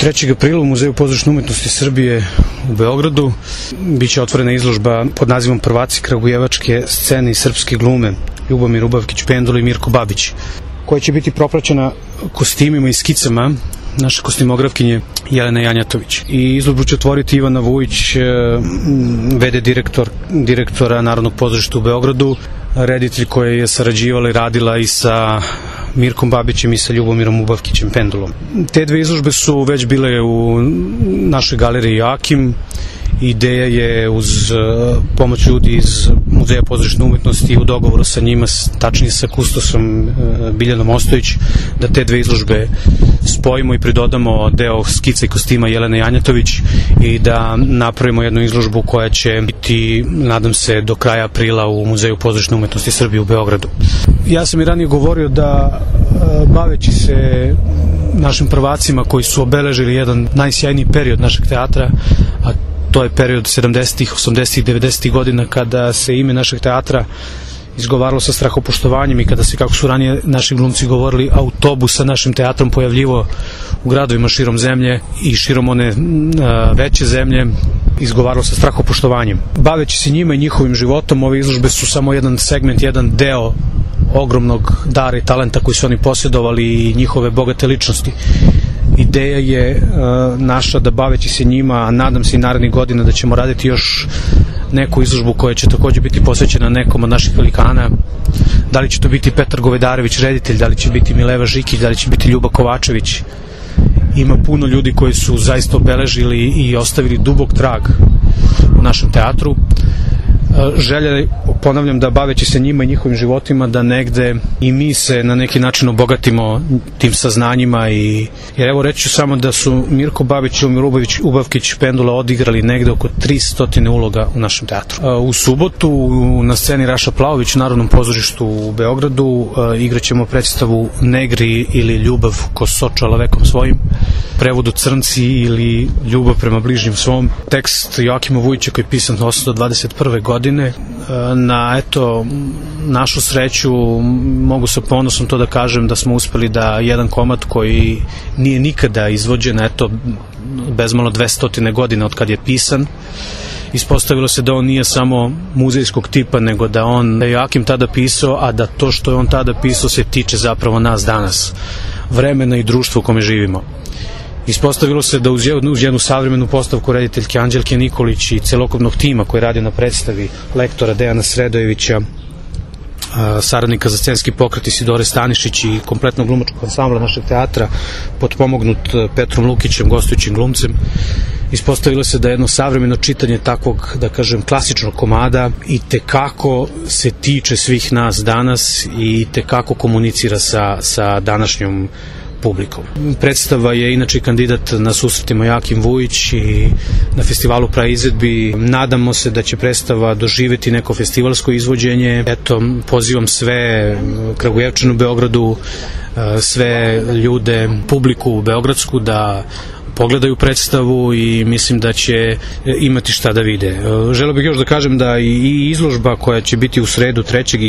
3. aprila u Muzeju pozorišne umetnosti Srbije u Beogradu biće otvorena izložba pod nazivom Prvaci kragujevačke scene i srpske glume Ljubomir Ubavkić Pendula i Mirko Babić, koja će biti propraćena kostimima i skicama naše kostimografkinje Jelene Janjatović. I izložbu će otvoriti Ivana Vujić, v.d. direktora Narodnog pozorišta u Beogradu, reditelj koja je sarađivala i radila i sa Mirkom Babićem i sa Ljubomirom Ubavkićem Pendulom. Te dve izložbe su već bile u našoj galeriji Joakim. Ideja je uz pomoć ljudi iz Muzeja pozorišne umetnosti i u dogovoru sa njima, tačnije sa kustosom Biljanom Ostojić, da te dve izložbe spojimo i pridodamo deo skica i kostima Jelene Janjatović i da napravimo jednu izložbu koja će biti, nadam se, do kraja aprila u Muzeju pozorišne umetnosti Srbije u Beogradu. Ja sam i ranije govorio da, baveći se našim prvacima koji su obeležili jedan najsjajniji period našeg teatra, a to je period 70-ih, 80-ih, 90-ih godina, kada se ime našeg teatra izgovaralo sa strahopoštovanjem i kada se, kako su ranije naši glumci govorili, autobus sa našim teatrom pojavljivo u gradovima širom zemlje i širom one veće zemlje, izgovaralo sa strahopoštovanjem. Baveći se njima i njihovim životom, ove izložbe su samo jedan segment, jedan deo ogromnog dara i talenta koji su oni posjedovali i njihove bogate ličnosti. Ideja je naša da, baveći se njima, a nadam se i narednih godina da ćemo raditi još neku izložbu koja će takođe biti posvećena nekom od naših velikana. Da li će to biti Petar Govedarević, reditelj, da li će biti Mileva Žikić, da li će biti Ljuba Kovačević. Ima puno ljudi koji su zaista obeležili i ostavili dubok trag u našem teatru. Želja, ponavljam, da, baveći se njima i njihovim životima, da negde i mi se na neki način obogatimo tim saznanjima. Jer evo, reći ću samo da su Mirko Babić i Ljubomir Ubavkić Pendula odigrali negde oko 300 uloga u našem teatru. U subotu na sceni Raša Plavović u Narodnom pozorištu u Beogradu igraćemo predstavu Negri ili Ljubav ko sočala vekom svojim, prevodu Crnci ili Ljubav prema bližnjem svom. Tekst Joakima Vujića koji je pisan 1821. godine. Na, eto, našu sreću, mogu sa ponosom to da kažem, da smo uspeli da jedan komad koji nije nikada izvođen, eto, bezmalo 200 godina od kad je pisan, ispostavilo se da on nije samo muzejskog tipa, nego da on je Joakim tada pisao, a da to što je on tada pisao se tiče zapravo nas danas, vremena i društva u kome živimo. Ispostavilo se da uz jednu savremenu postavku rediteljke Anđelke Nikolić i celokupnog tima koji radi na predstavi, lektora Dejana Sredojevića, saradnika za scenski pokret Isidore Stanišić i kompletnog glumačkog ansambla našeg teatra, potpomognut Petrom Lukićem, gostujućim glumcem, ispostavilo se da jedno savremeno čitanje takvog, da kažem, klasičnog komada i tekako se tiče svih nas danas i tekako komunicira sa današnjom publikom. Predstava je inače kandidat na susretima Joakim Vujić i na festivalu praizvedbi. Nadamo se da će predstava doživeti neko festivalsko izvođenje. Eto, pozivam sve Kragujevčane u Beogradu, sve ljude, publiku u beogradsku da pogledaju predstavu i mislim da će imati šta da vide. Želeo bih još da kažem da i izložba koja će biti u sredu 3.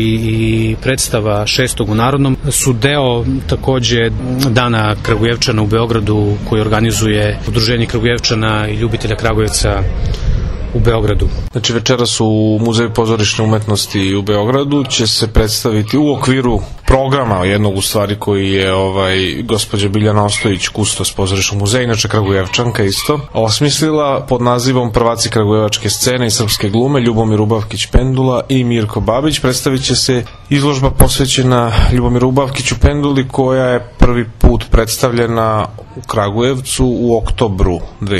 i predstava 6. u Narodnom su deo takođe Dana Kragujevčana u Beogradu koji organizuje Udruženje Kragujevčana i ljubitelja Kragujevca u Beogradu. Znači, večeras u Muzeju pozorišne umetnosti u Beogradu će se predstaviti u okviru programa jednog, u stvari, koji je gospođa Biljana Ostojić, kustos pozorišnog muzeja, inače Kragujevčanka isto, osmislila pod nazivom Prvaci kragujevačke scene i srpske glume Ljubomir Ubavkić Pendula i Mirko Babić. Predstavit će se izložba posvećena Ljubomiru Ubavkiću Penduli, koja je prvi put predstavljena u Kragujevcu u oktobru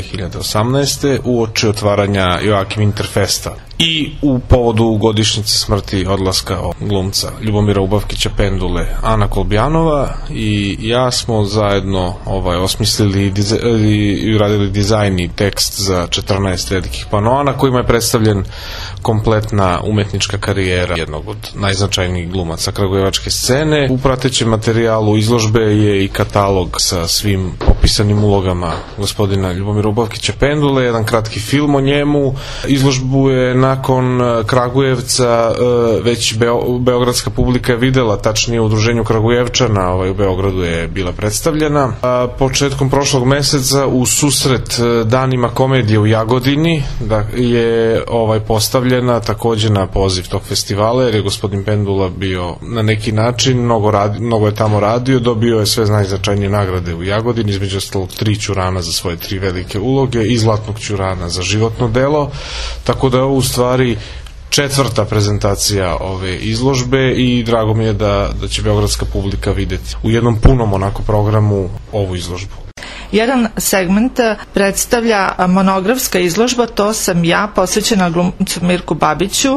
2018. uoči otvaranja Joakim Interfesta i u povodu godišnjice smrti odlaska glumca Ljubomira Ubavkića Pendule. Ana Kolbjanova i ja smo zajedno osmislili i uradili dizajn i tekst za 14 velikih panoa na kojima je predstavljen kompletna umetnička karijera jednog od najznačajnijih glumaca kragujevačke scene. U pratećem materijalu izložbe je i katalog sa svim nepisanim ulogama gospodina Ljubomira Ubavkića Pendule, jedan kratki film o njemu. Izložbu je nakon Kragujevca već beogradska publika videla, tačnije u Udruženju Kragujevčana u Beogradu je bila predstavljena. Početkom prošlog meseca u susret danima komedije u Jagodini je postavljena takođe na poziv tog festivala, jer je gospodin Pendula bio na neki način, mnogo je tamo radio, dobio je sve najznačajnije nagrade u Jagodini, između ostalog 3 ćurana za svoje 3 velike uloge i zlatnog ćurana za životno delo, tako da je ovo u stvari 4. prezentacija ove izložbe i drago mi je da će beogradska publika videti u jednom punom programu ovu izložbu. Jedan segment predstavlja monografska izložba, to sam ja, posvećena glumcu Mirku Babiću,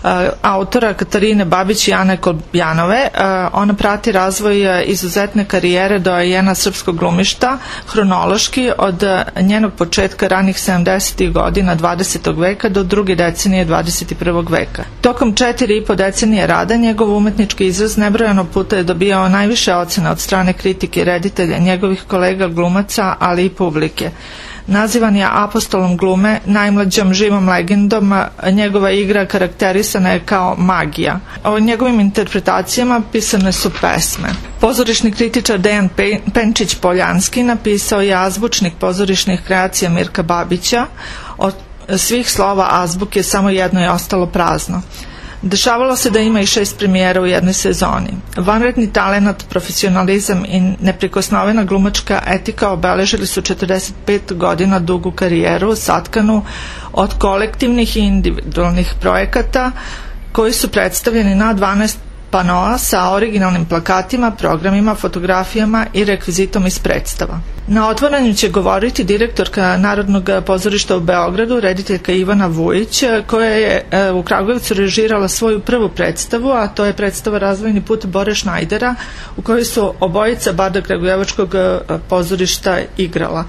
autora Katarine Babić i Ane Kolbjanove. Ona prati razvoj izuzetne karijere doajena srpskog glumišta, hronološki od njenog početka ranih 70. godina 20. veka do druge decenije 21. veka. Tokom 4,5 decenije rada njegov umetnički izraz nebrojano puta je dobijao najviše ocena od strane kritike i reditelja, njegovih kolega glumaca, ali i publike. Nazivan je apostolom glume, najmlađom živom legendom, njegova igra karakterisana je kao magija. O njegovim interpretacijama pisane su pesme. Pozorišni kritičar Dejan Penčić-Poljanski napisao je azbučnik pozorišnih kreacija Mirka Babića. Od svih slova azbuke samo jedno je ostalo prazno. Dešavalo se da ima i 6 premijera u jednoj sezoni. Vanredni talenat, profesionalizam i neprikosnovena glumačka etika obeležili su 45 godina dugu karijeru, satkanu od kolektivnih i individualnih projekata koji su predstavljeni na 12 panoa sa originalnim plakatima, programima, fotografijama i rekvizitom iz predstava. Na otvaranju će govoriti direktorka Narodnog pozorišta u Beogradu, rediteljka Ivana Vujić, koja je u Kragujevcu režirala svoju prvu predstavu, a to je predstava Razvojni put Bore Šnajdera, u kojoj su obojica barda Kragujevačkog pozorišta igrala.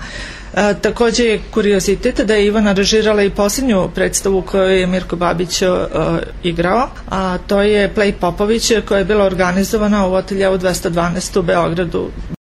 Takođe je kuriozitet da je Ivana režirala i posljednju predstavu koju je Mirko Babić igrao, a to je Play Popović, koja je bila organizovana u ateljeu 212 u Beogradu.